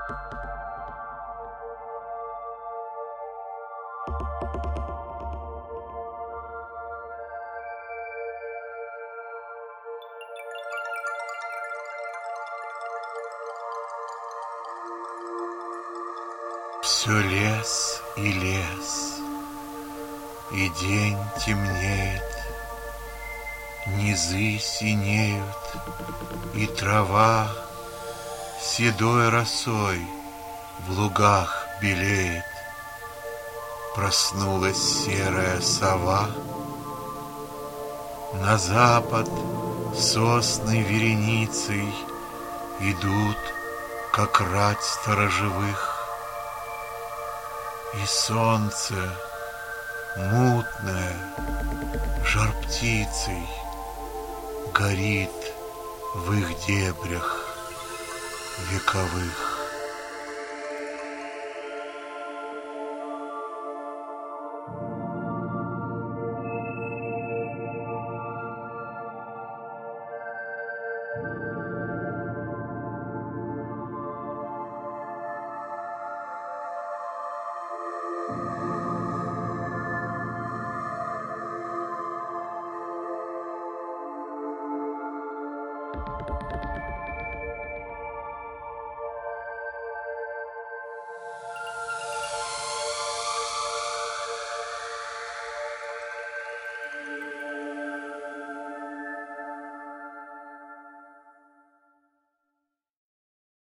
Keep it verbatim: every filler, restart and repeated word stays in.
Все лес и лес, и день темнеет, низы синеют, и трава седой росой в лугах белеет. Проснулась серая сова, на запад сосны вереницей идут, как рать сторожевых. И солнце мутное, жар птицей, горит в их дебрях вековых.